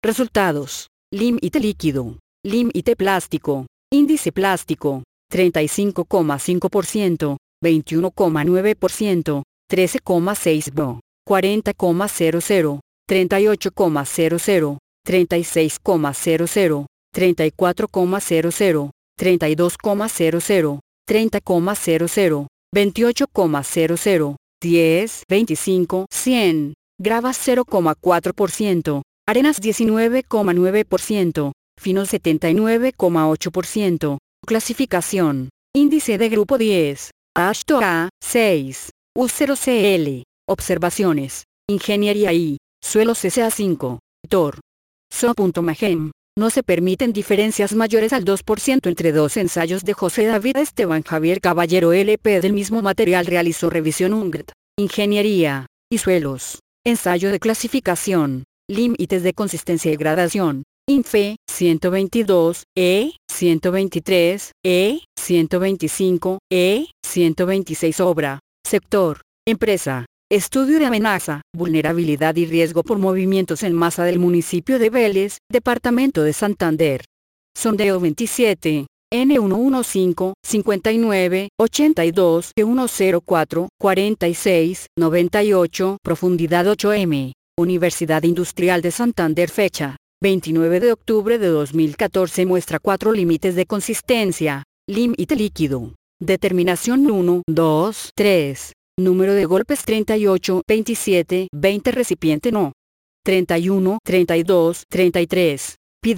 Resultados. Límite líquido. Límite plástico. Índice plástico. 35,5%, 21,9%, 13,6%, 40,00%, 38,00%, 36,00%, 34,00%, 32,00%, 30,00%, 28,00, 10, 25, 100, gravas 0,4%, arenas 19,9%, finos 79,8%. Clasificación. Índice de grupo 10. A 6. U0CL. Observaciones. Ingeniería I. Suelos SA5. Tor. So.magem. No se permiten diferencias mayores al 2% entre dos ensayos de José David Esteban Javier Caballero LP del mismo material realizó revisión UNGT. Ingeniería. Y suelos. Ensayo de clasificación. Límites de consistencia y gradación. INFE, 122, 123, 125, 126 Obra, sector, empresa, estudio de amenaza, vulnerabilidad y riesgo por movimientos en masa del municipio de Vélez, departamento de Santander. Sondeo 27, N115, 59, 82, 104, 46, 98, profundidad 8M, Universidad Industrial de Santander fecha. 29 de octubre de 2014 muestra 4 límites de consistencia. Límite líquido. Determinación 1, 2, 3. Número de golpes 38, 27, 20 recipiente no. 31, 32, 33. Pi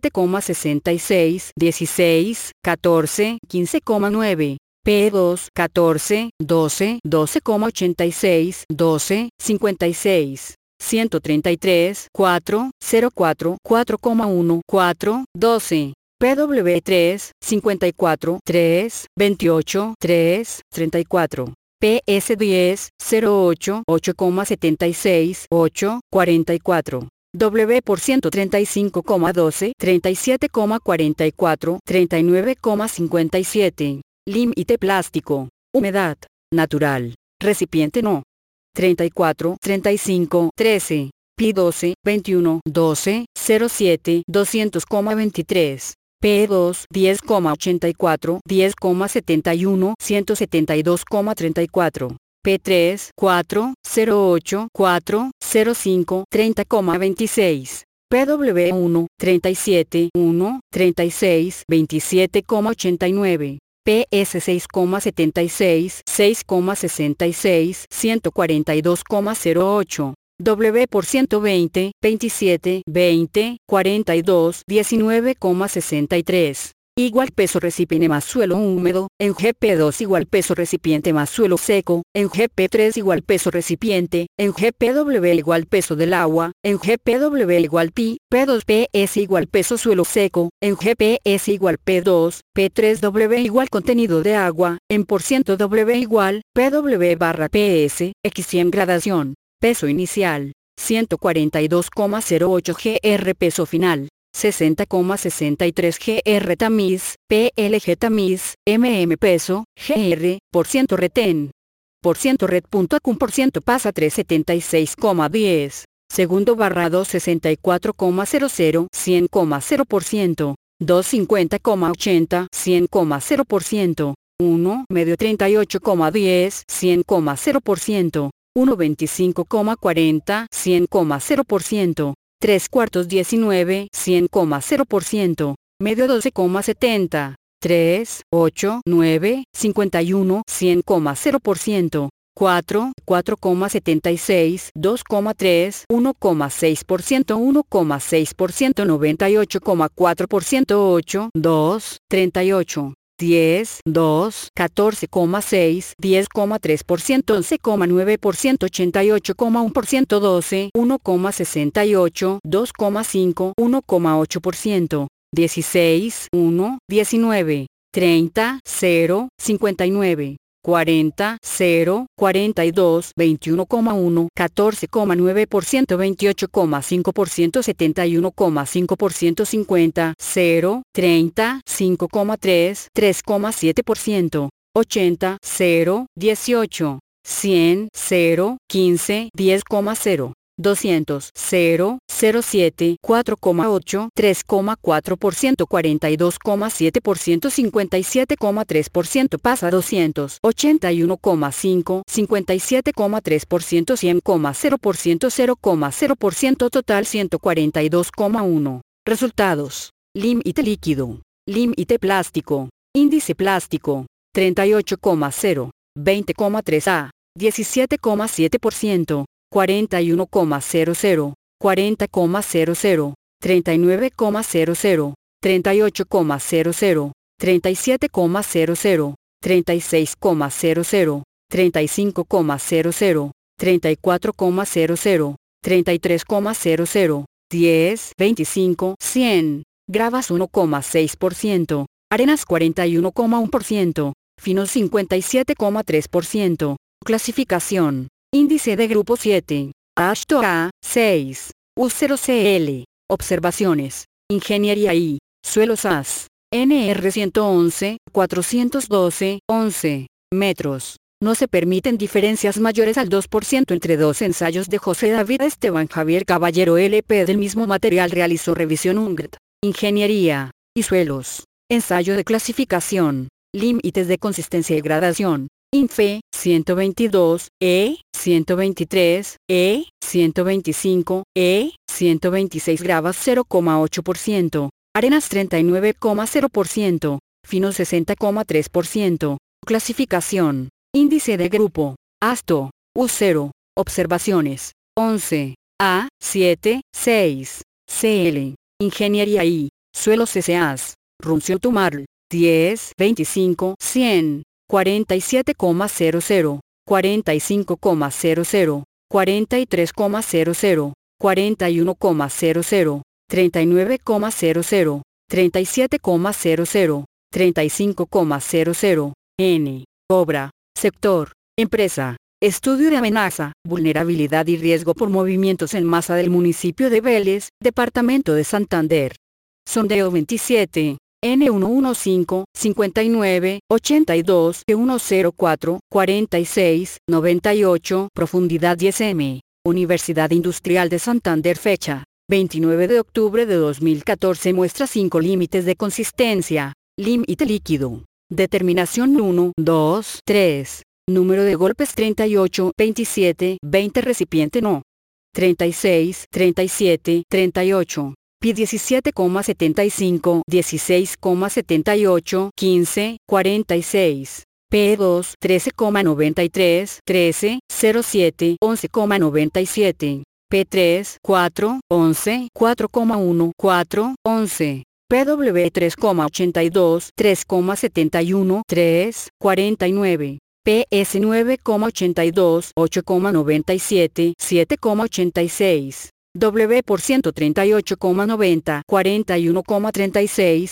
17,66, 16, 14, 15,9. P2, 14, 12, 12,86, 12, 56. 133, 4, 04, 4,1, 4, 12. PW3, 54, 3, 28, 3, 34. PS10, 08, 8,76, 8, 44. W por 135,12, 37,44, 39,57. Límite plástico. Humedad. Natural. Recipiente no. 34, 35, 13. Pi 12, 21, 12, 07, 200,23. P2, 10,84, 10,71, 172,34. P3, 4, 08, 4, 05, 30,26. PW1, 37, 1, 36, 27,89. PS 6,76, 6,66, 142,08. W por 120, 27, 20, 42, 19,63. Igual peso recipiente más suelo húmedo, en GP2 igual peso recipiente más suelo seco, en GP3 igual peso recipiente, en GPW igual peso del agua, en GPW igual pi, P2PS igual peso suelo seco, en GPS igual P2, P3W igual contenido de agua, en por ciento W igual, PW barra PS, X100 gradación, peso inicial, 142,08 GR peso final. 60,63 GR tamiz, PLG tamiz, peso, GR, por ciento retén. Por ciento red.acum por ciento pasa 376,10. Segundo barra 264,00, 100,0%. 250,80, 100,0%. 1 medio 38,10, 100,0%. 125,40, 100,0%. 3 cuartos 19, 100,0%, medio 12,70, 3, 8, 9, 51, 100,0%, 4, 4,76, 2,3, 1,6%, 1,6%, 98,4%, 8, 2, 38. 10, 2, 14,6, 10,3%, 11,9%, 88,1%, 12, 1,68, 2,5, 1,8%, 16, 1, 19, 30, 0, 59. 40, 0, 42, 21,1, 14,9%, 28,5%, 71,5%, 50, 0, 30, 5,3, 3,7%, 80, 0, 18, 100, 0, 15, 10,0. 200, 0, 07, 4,8, 3,4%, 42,7%, 57,3%, pasa 200, 81,5, 57,3%, 100,0%, 0,0%, total 142,1. Resultados. Límite líquido. Límite plástico. Índice plástico. 38,0, 20,3 a, 17,7%, 41,00, 40,00, 39,00, 38,00, 37,00, 36,00, 35,00, 34,00, 33,00, 10, 25, 100, gravas 1,6%, arenas 41,1%, finos 57,3%, clasificación, índice de grupo 7, ASHTO A, 6, U0CL, observaciones, ingeniería I, suelos AS, NR 111, 412, 11, metros. No se permiten diferencias mayores al 2% entre dos ensayos de José David Esteban Javier Caballero LP del mismo material realizó revisión UNGT, ingeniería, y suelos. Ensayo de clasificación, límites de consistencia y gradación, INFE, 122, 123, 125, 126 gravas 0,8%, arenas 39,0%, finos 60,3%, clasificación, índice de grupo, ASTO, U0, observaciones, 11, A, 7, 6, CL, ingeniería I, suelos SAs, Runción Tumarl, 10, 25, 100, 47,00, 45,00, 43,00, 41,00, 39,00, 37,00, 35,00, N. Obra, sector, empresa, estudio de amenaza, vulnerabilidad y riesgo por movimientos en masa del municipio de Vélez, departamento de Santander. Sondeo 27. N115, 59, 82, 104, 46, 98, profundidad 10 m. Universidad Industrial de Santander. Fecha, 29 de octubre de 2014. Muestra 5 límites de consistencia. Límite líquido. Determinación 1, 2, 3. Número de golpes 38, 27, 20. Recipiente no. 36, 37, 38. Pi 17,75, 16,78, 15, 46. P2, 13,93, 13, 07, 11,97. P3, 4, 11, 4,1, 4, 11. PW 3,82, 3,71, 3, 49. PS 9,82, 8,97, 7,86. W por 138,90, 41,36,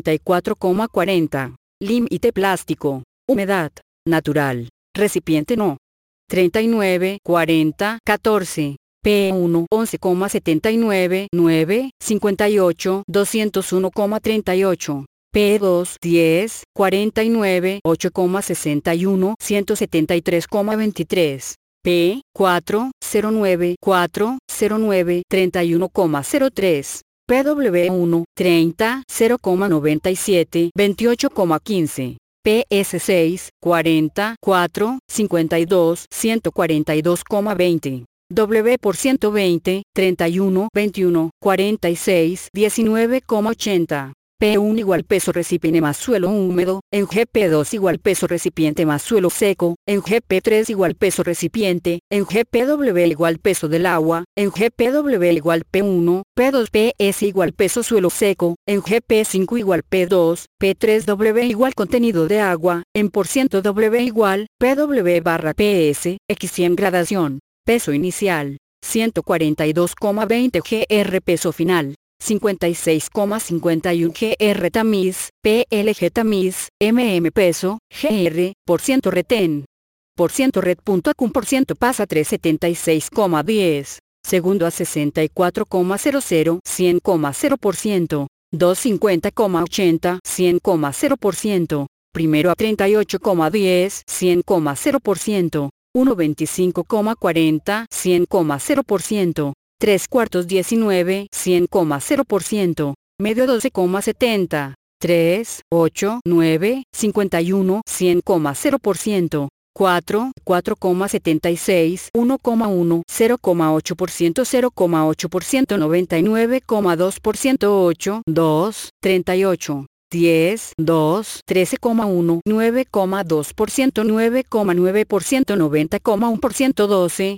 44,40. Límite plástico. Humedad. Natural. Recipiente no. 39, 40, 14. P1, 11,79, 9, 58, 201,38. P2, 10, 49, 8,61, 173,23. P4, 09, 4, 09, 31,03. PW1, 30, 0,97, 28,15. PS6, 40, 4, 52, 142,20. W por 120, 31, 21, 46, 19,80. P1 igual peso recipiente más suelo húmedo, en GP2 igual peso recipiente más suelo seco, en GP3 igual peso recipiente, en GPW igual peso del agua, en GPW igual P1, P2 PS igual peso suelo seco, en GP5 igual P2, P3W igual contenido de agua, en por ciento W igual, PW barra PS, X100 gradación, peso inicial, 142,20 GR peso final. 56,51 GR tamiz, PLG tamiz, peso, GR, por ciento retén. Por ciento red.acum por ciento pasa 376,10, segundo a 64,00, 100,0%, 250,80, 100,0%, primero a 38,10, 100,0%, 1 25,40 100,0%, 3 cuartos 19 100,0%, medio 12,70, 3, 8, 9, 51 100,0%, 4, 4,76 1,1 0,8% 0,8% 99,2% 8, 2, 38. 10, 2, 13,1 9,2% 9,9% 90,1% 12,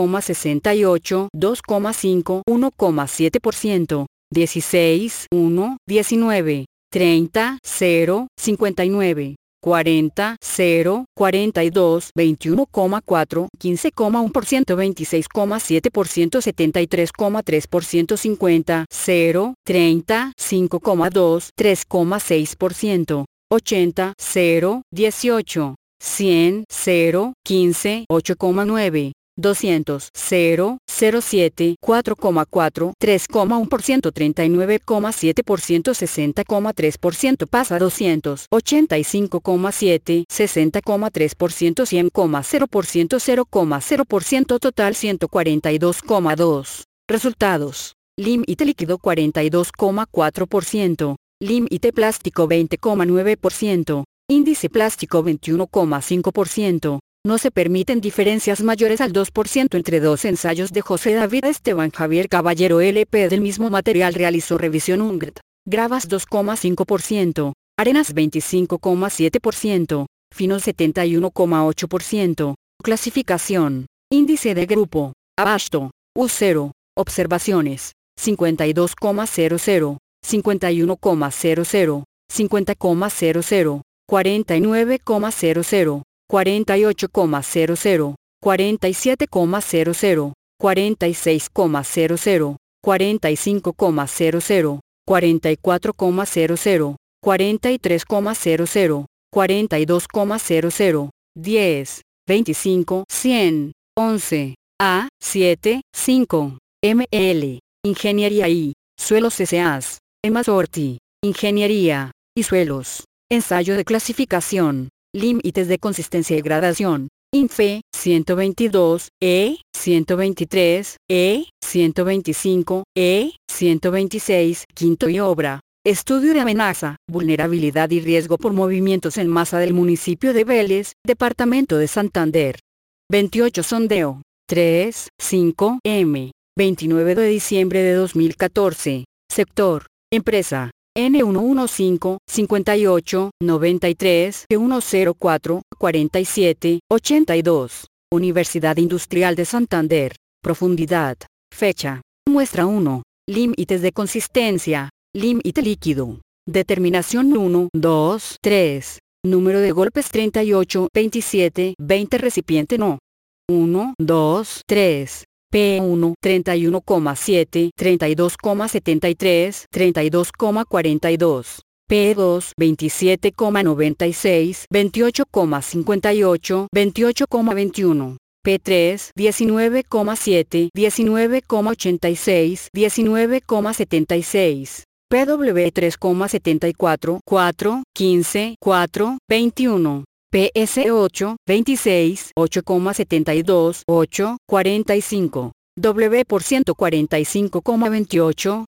1,68 2,5 1,7%, 16, 1, 19, 30, 0, 59. 40, 0, 42, 21,4, 15,1%, 26,7%, 73,3%, 50, 0, 30, 5,2, 3,6%, 80, 0, 18, 100, 0, 15, 8,9. 200, 0, 07, 4,4, 3,1%, 39,7%, 60,3% pasa 200, 85,7, 60,3%, 100,0%, 0,0% total 142,2. Resultados. Límite líquido 42,4%, límite plástico 20,9%, índice plástico 21,5%. No se permiten diferencias mayores al 2% entre dos ensayos de José David Esteban Javier Caballero LP del mismo material realizó revisión UNGT. Gravas 2,5%, arenas 25,7%, finos 71,8%. Clasificación. Índice de grupo. Abasto. U0. Observaciones. 52,00, 51,00, 50,00, 49,00. 48,00, 47,00, 46,00, 45,00, 44,00, 43,00, 42,00, 10, 25, 100, 11, A, 7, 5, ML, Ingeniería y Suelos S.A.S., Emasorti, Ingeniería y Suelos, Ensayo de clasificación. Límites de consistencia y gradación. INFE, 122, 123, 125, 126, quinto y obra. Estudio de amenaza, vulnerabilidad y riesgo por movimientos en masa del municipio de Vélez, departamento de Santander. 28 sondeo. 3, 5, M. 29 de diciembre de 2014. Sector. Empresa. N115, 58, 93, 104, 47, 82. Universidad Industrial de Santander. Profundidad. Fecha. Muestra 1. Límites de consistencia. Límite líquido. Determinación 1, 2, 3. Número de golpes 38, 27, 20. Recipiente no. 1, 2, 3. P1, 31,7, 32,73, 32,42. P2, 27,96, 28,58, 28,21. P3, 19,7, 19,86, 19,76. PW 3,74, 4, 15, 4, 21. PS8, 26, 8,72, 8, 45. W por 145,28,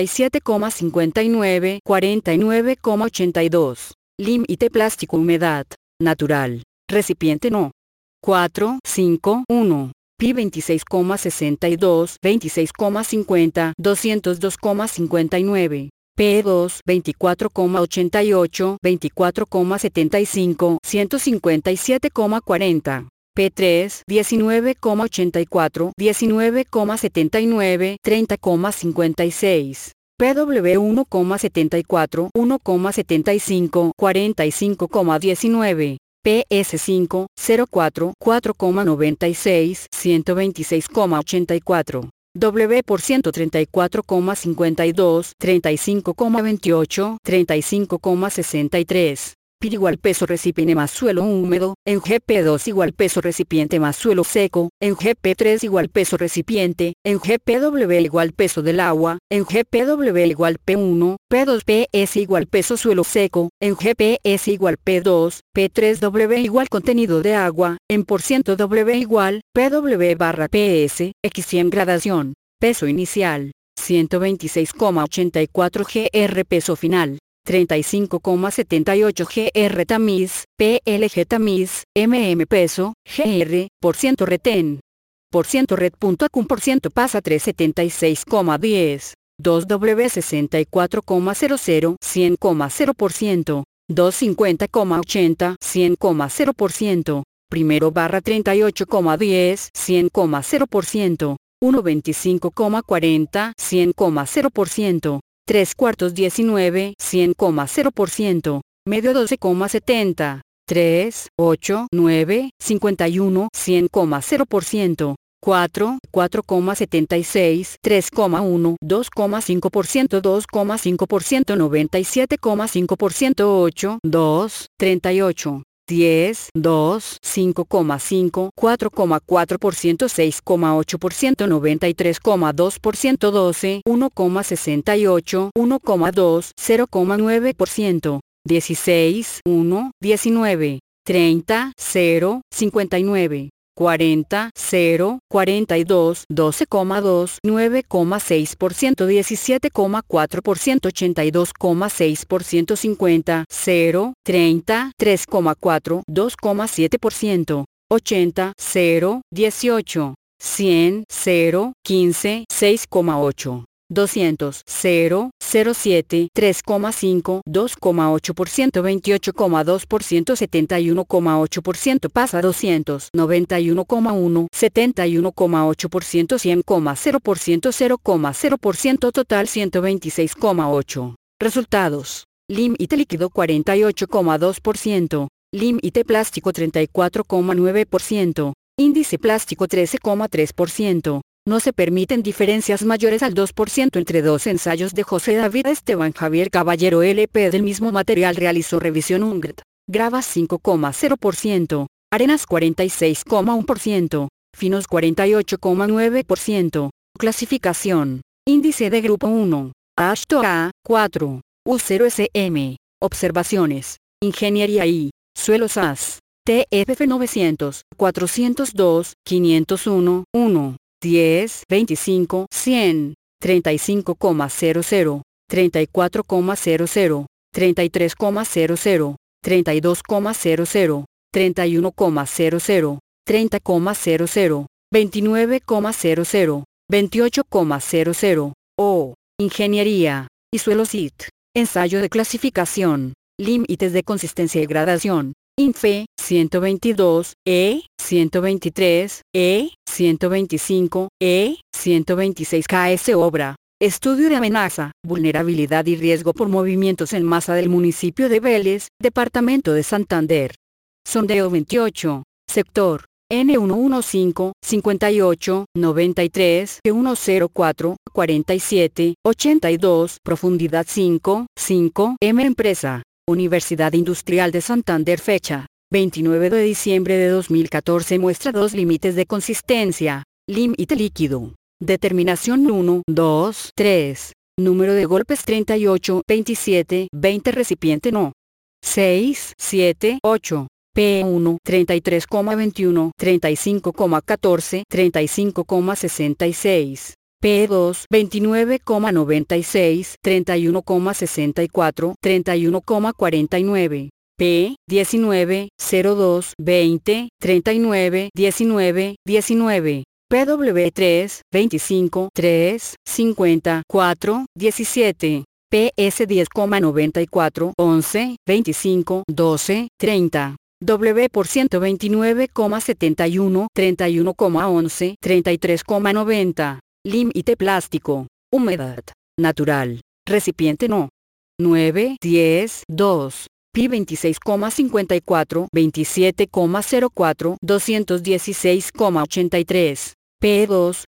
47,59, 49,82. Límite plástico humedad, natural. Recipiente no. 4, 5, 1. Pi 26,62, 26,50, 202,59. P2, 24,88, 24,75, 157,40. P3, 19,84, 19,79, 30,56. PW 1,74, 1,75, 45,19. PS5, 04, 4,96, 126,84. W por 134,52, 35,28, 35,63. Pi igual peso recipiente más suelo húmedo, en GP2 igual peso recipiente más suelo seco, en GP3 igual peso recipiente, en GPW igual peso del agua, en GPW igual P1, P2 PS igual peso suelo seco, en GPS igual P2, P3W igual contenido de agua, en % W igual PW barra PS, X100 gradación, peso inicial, 126,84 gr peso final. 35,78 gr tamiz, PLG tamiz, peso, gr, % retén. %red.acum pasa 376,10, 2W 64,00, 100,0%, 250,80, 100,0%, primero barra 38,10, 100,0%, 125,40, 100,0%. 3 cuartos 19, 100,0%, medio 12,70, 3, 8, 9, 51, 100,0%, 4, 4,76, 3,1, 2,5%, 2,5%, 97,5%, 8, 2, 38. 10, 2, 5,5, 4,4%, 6,8%, 93,2%, 12, 1,68, 1,2, 0,9%, 16, 1, 19, 30, 0, 59. 40, 0, 42, 12,2, 9,6%, 17,4%, 82,6%, 50, 0, 30, 3,4, 2,7%, 80, 0, 18, 100, 0, 15, 6,8. 200, 0, 07, 3,5, 2,8%, 28,2%, 71,8% pasa 200, 91,1, 71,8%, 100,0%, 0,0% total 126,8. Resultados. Límite líquido 48,2%, límite plástico 34,9%, índice plástico 13,3%. No se permiten diferencias mayores al 2% entre dos ensayos de José David Esteban Javier Caballero LP del mismo material realizó revisión UNGRT. Gravas 5,0%, arenas 46,1%, finos 48,9%. Clasificación. Índice de grupo 1. A 4. U0SM. Observaciones. Ingeniería I. Suelos AS. TFF 900, 402, 501, 1. 10, 25, 100, 35,00, 34,00, 33,00, 32,00, 31,00, 30,00, 29,00, 28,00. O. Ingeniería. Y suelos IT. Ensayo de clasificación. Límites de consistencia y gradación. INFE, 122, 123, 125, 126 KS Obra. Estudio de amenaza, vulnerabilidad y riesgo por movimientos en masa del municipio de Vélez, departamento de Santander. Sondeo 28. Sector. N115, 58, 93, 104, 47, 82, profundidad 5, 5, M empresa. Universidad Industrial de Santander. Fecha. 29 de diciembre de 2014. Muestra dos límites de consistencia. Límite líquido. Determinación 1, 2, 3. Número de golpes 38, 27, 20. Recipiente no. 6, 7, 8. P1, 33,21, 35,14, 35,66. P2, 29,96, 31,64, 31,49. P, 19, 02, 20, 39, 19, 19. PW3, 25, 3, 50, 4, 17. PS 10,94, 11, 25, 12, 30. W por 129,71, 31,11, 33,90. Límite plástico. Humedad. Natural. Recipiente no. 9, 10, 2. Pi 26,54, 27,04, 216,83. P2,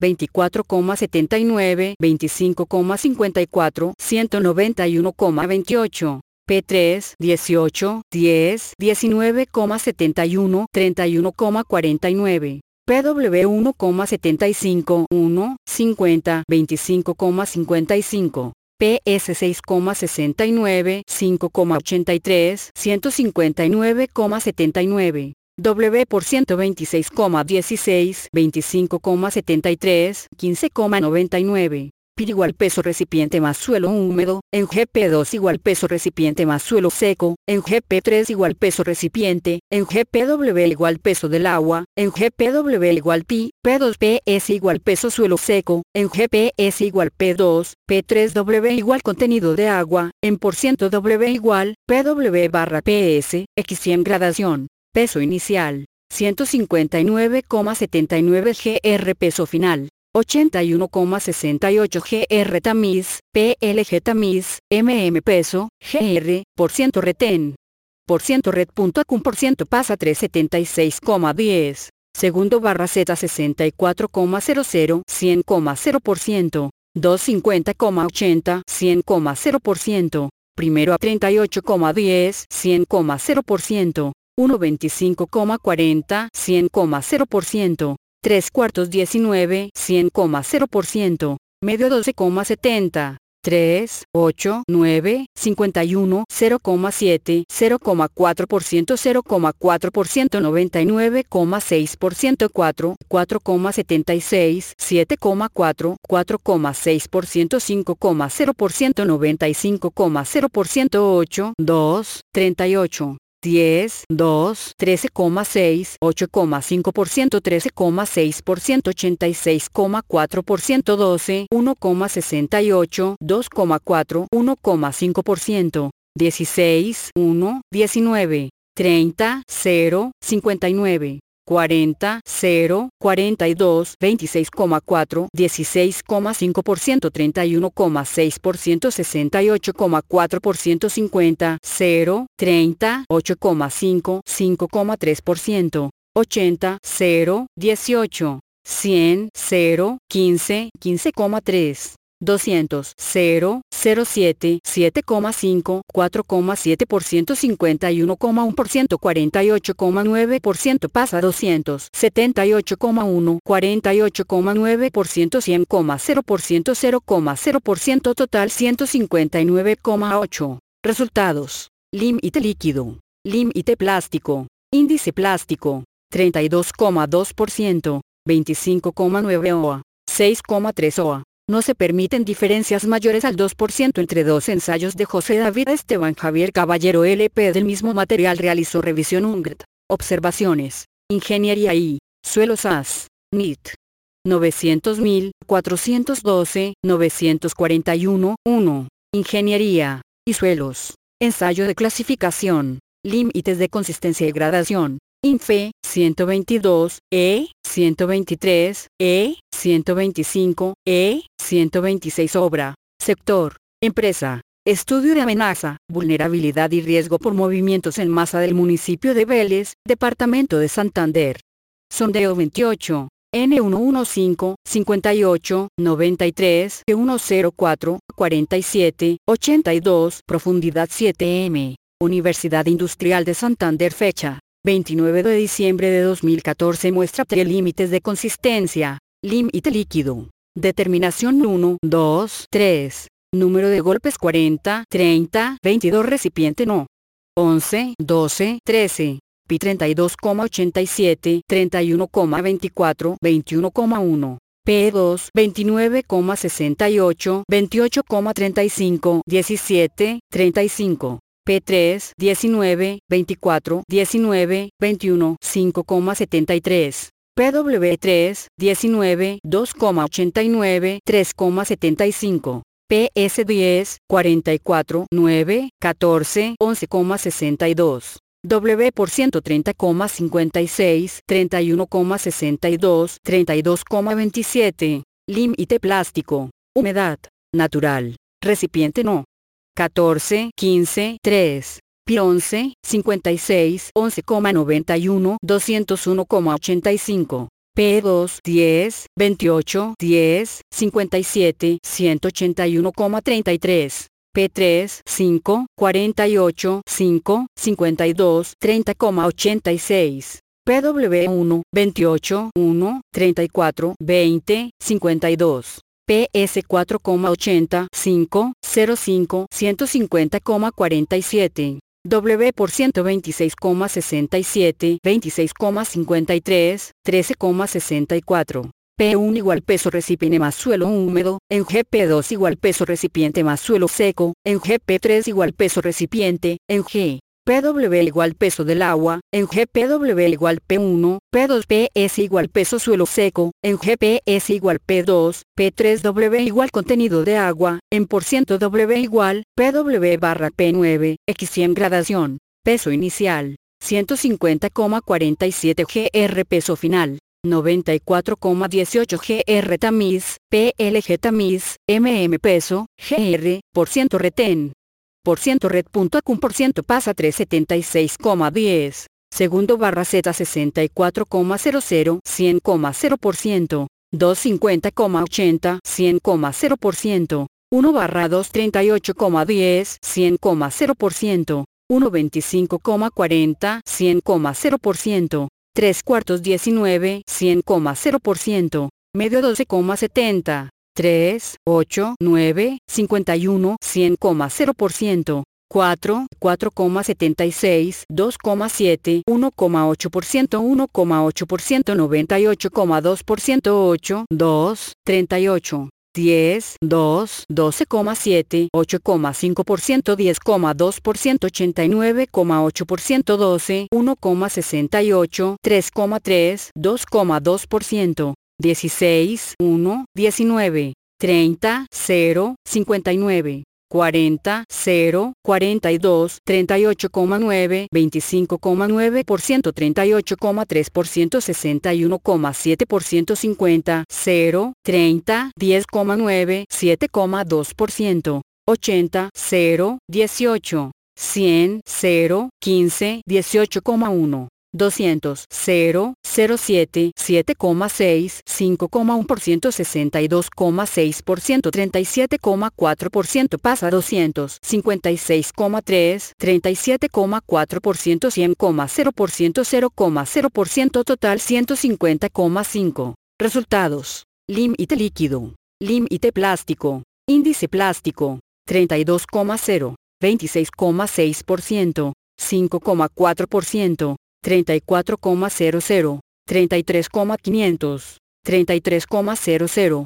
24,79, 25,54, 191,28. P3, 18, 10, 19,71, 31,49. PW 1,75, 1, 50, 25,55. PS 6,69, 5,83, 159,79. W por 126,16, 25,73, 15,99. Pi igual peso recipiente más suelo húmedo, en GP2 igual peso recipiente más suelo seco, en GP3 igual peso recipiente, en GPW igual peso del agua, en GPW igual pi, P2PS igual peso suelo seco, en GPS igual P2, P3W igual contenido de agua, en por ciento W igual, PW barra PS, X100 gradación, peso inicial, 159,79 gr peso final. 81,68 gr tamiz, PLG tamiz, peso, gr, por ciento retén. Por ciento red.acum por ciento pasa 376,10. Segundo barra Z 64,00, 100,0%. 250,80, 100,0%. Primero a 38,10, 100,0%. 125,40, 100,0%. 3 cuartos 19, 100,0%, medio 12,70, 3, 8, 9, 51, 0,7, 0,4%, 0,4%, 99,6%, 4, 4,76, 7,4, 4,6%, 5,0%, 95,0%, 8, 2, 38. 10, 2, 13,6, 8,5%, 13,6%, 86,4%, 12, 1,68, 2,4, 1,5%, 16, 1, 19, 30, 0, 59. 40, 0, 42, 26,4, 16,5%, 31,6%, 68,4%, 50, 0, 30, 8,5, 5,3%, 80, 0, 18, 100, 0, 15, 15,3. 200, 0, 07, 7,5, 4,7%, 51,1%, 48,9% pasa 200, 78,1, 48,9%, 100,0%, 0,0% total 159,8. Resultados. Límite líquido. Límite plástico. Índice plástico. 32,2%, 25,9 OA, 6,3 OA. No se permiten diferencias mayores al 2% entre dos ensayos de José David Esteban Javier Caballero LP del mismo material realizó revisión UNGRT. Observaciones. Ingeniería y suelos AS. NIT. 900.412, 941, 1. Ingeniería y suelos. Ensayo de clasificación. Límites de consistencia y gradación. INFE, 122, 123, 125, 126 Obra, sector, empresa, estudio de amenaza, vulnerabilidad y riesgo por movimientos en masa del municipio de Vélez, departamento de Santander. Sondeo 28, N115, 58, 93, 104, 47, 82, profundidad 7M, Universidad Industrial de Santander fecha. 29 de diciembre de 2014 muestra 3 límites de consistencia. Límite líquido. Determinación 1, 2, 3. Número de golpes 40, 30, 22 recipiente no. 11, 12, 13. Pi 32,87, 31,24, 21,1. P2, 29,68, 28,35, 17, 35. P3, 19, 24, 19, 21, 5,73. PW3, 19, 2,89, 3,75. PS10, 44, 9, 14, 11,62. W por 130,56, 31,62, 32,27. Límite plástico. Humedad. Natural. Recipiente no. 14, 15, 3. Pi 11, 56, 11,91, 201,85. P2, 10, 28, 10, 57, 181,33. P3, 5, 48, 5, 52, 30,86. PW1, 28, 1, 34, 20, 52. PS 4,80, 05, 150,47. W por 126,67, 26,53, 13,64. P1 igual peso recipiente más suelo húmedo, en GP2 igual peso recipiente más suelo seco, en GP3 igual peso recipiente, en G. PW igual peso del agua, en GPW igual P1, P2 PS igual peso suelo seco, en GPS igual P2, P3 W igual contenido de agua, en por ciento W igual, PW barra P9, X100 gradación, peso inicial, 150,47 GR peso final, 94,18 GR tamiz, PLG tamiz, peso, GR, por ciento retén. Por ciento red.acum por ciento pasa 376,10, segundo barra Z 64,00, 100,0%, 250,80, 100,0%, 1 barra 238,10, 100,0%, 125,40, 100,0%, 3 cuartos 19, 100,0%, medio 12,70. 3, 8, 9, 51, 100,0%, 4, 4,76, 2,7, 1,8%, 1,8%, 98,2%, 8, 2, 38, 10, 2, 12,7, 8,5%, 10,2%, 89,8%, 12, 1,68, 3,3, 2,2%. 16, 1, 19, 30, 0, 59, 40, 0, 42, 38,9, 25,9%, 38,3%, 61,7%, 50, 0, 30, 10,9, 7,2%, 80, 0, 18, 100, 0, 15, 18,1. 200, 0, 07, 7,6, 5,1%, 62,6%, 37,4% pasa 200, 56,3, 37,4%, 100,0%, 0,0% total 150,5. Resultados. Límite líquido. Límite plástico. Índice plástico. 32,0, 26,6%, 5,4%. 34,00, 33,500, 33,00,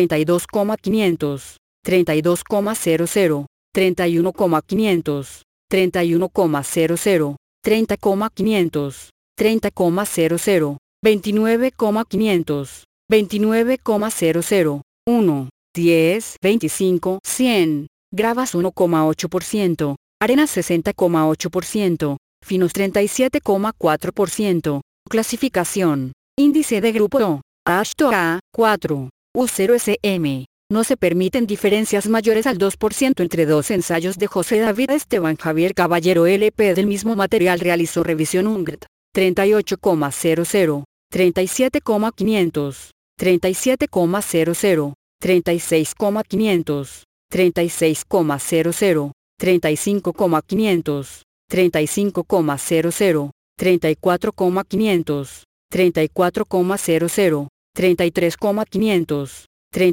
32,500, 32,00, 31,500, 31,00, 30,500, 30,00, 29,500, 29,00, 1, 10, 25, 100, gravas 1,8%, arenas 60,8%. Finos 37,4%. Clasificación. Índice de grupo O. A 4. U0SM. No se permiten diferencias mayores al 2% entre dos ensayos de José David Esteban Javier Caballero LP del mismo material realizó revisión UNGRT. 38,00. 37,500. 37,00. 36,500. 36,00. 35,500. 35,00, 34,500, 34,00, 33,500,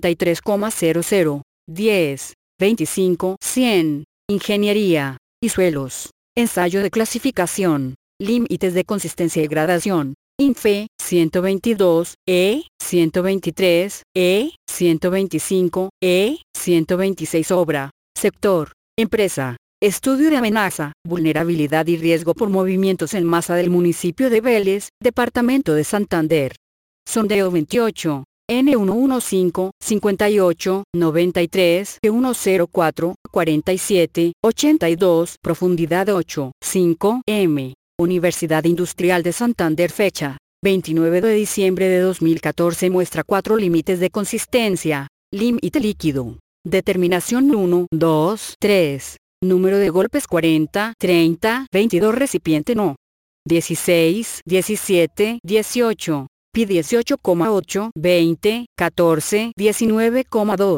33,00, 10, 25, 100, Ingeniería, y suelos, ensayo de clasificación, límites de consistencia y gradación, INFE, 122, 123, 125, 126 obra, sector, empresa. Estudio de amenaza, vulnerabilidad y riesgo por movimientos en masa del municipio de Vélez, departamento de Santander. Sondeo 28, N115, 58, 93, 104, 47, 82, profundidad 8, 5, M. Universidad Industrial de Santander fecha, 29 de diciembre de 2014 muestra 4 límites de consistencia, límite líquido. Determinación 1, 2, 3. Número de golpes 40, 30, 22 recipiente no. 16, 17, 18. Pi 18,8, 20, 14, 19,2.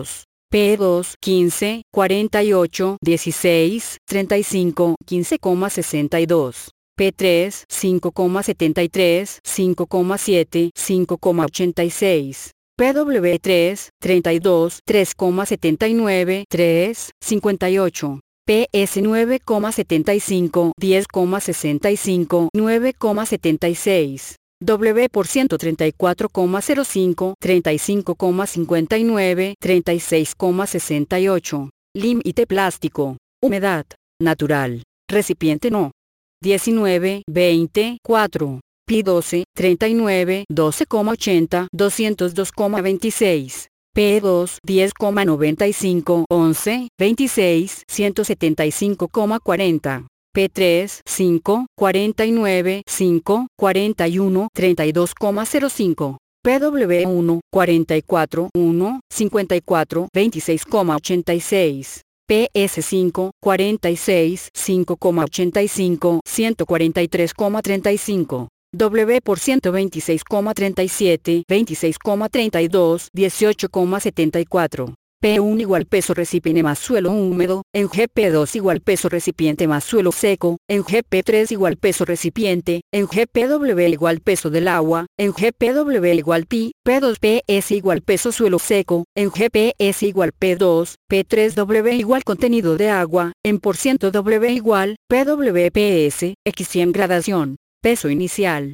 P2 15, 48, 16, 35, 15,62. P3 5,73, 5,7, 5,86. PW3 32, 3,79, 3, 58. PS 9,75, 10,65, 9,76. W por 134,05, 35,59, 36,68. Límite plástico. Humedad. Natural. Recipiente no. 19, 20, 4. Pi 12, 39, 12,80, 202,26. P2 10,95, 11, 26, 175,40. P3 5, 49, 5, 41, 32,05. PW1 44, 1, 54, 26,86. PS5 46, 5,85, 143,35. W por 126,37, 26,32, 18,74. P1 igual peso recipiente más suelo húmedo, en GP2 igual peso recipiente más suelo seco, en GP3 igual peso recipiente, en GPW igual peso del agua, en GPW igual pi, P2PS igual peso suelo seco, en GPS igual P2, P3W igual contenido de agua, en por ciento W igual, PWPS, X100 gradación, peso inicial,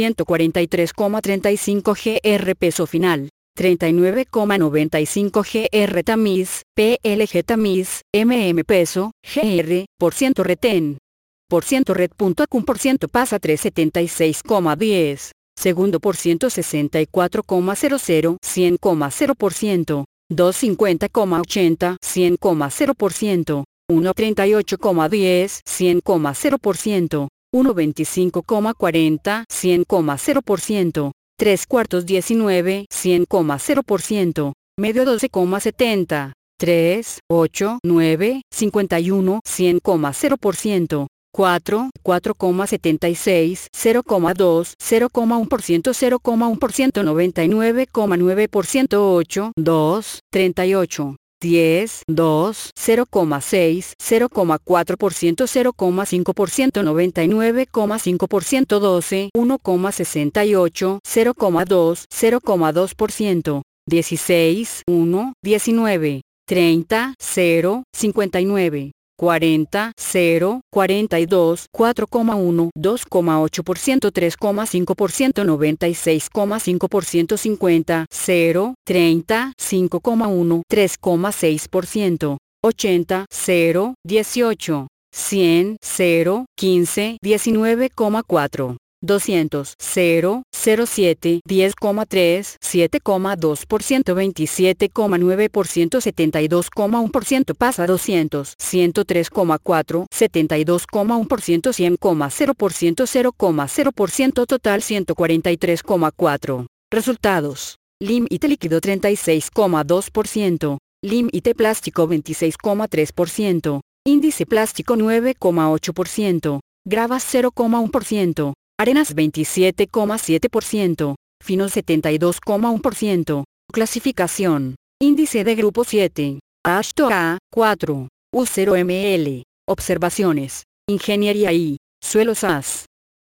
143,35 gr peso final. 39,95 gr tamiz, PLG tamiz, peso, gr, por ciento retén. Por ciento red.acum por ciento pasa 376,10. Segundo por ciento 64,00, 100,0%. 250,80, 100,0%. 138,10, 100,0%. 125,40, 100,0%. 3 cuartos 19, 100,0%, medio 12,70, 3, 8, 9, 51, 100,0%, 4, 4,76, 0,2, 0,1%, 0,1%, 99,9%, 8, 2, 38. 10, 2, 0,6, 0,4%, 0,5%, 99,5%, 12, 1,68, 0,2, 0,2%, 16, 1, 19, 30, 0, 59. 40, 0, 42, 4,1, 2,8%, 3,5%, 96,5%, 50, 0, 30, 5,1, 3,6%, 80, 0, 18, 100, 0, 15, 19,4. 200, 0, 07, 10,3, 7,2%, 27,9%, 72,1% pasa 200, 103,4, 72,1%, 100,0%, 0,0% total 143,4. Resultados. Límite líquido 36,2%, límite plástico 26,3%, índice plástico 9,8%, gravas 0,1%. Arenas 27,7%, finos 72,1%, clasificación, índice de grupo 7, A 4, U0 ml, observaciones, ingeniería y, suelos AS.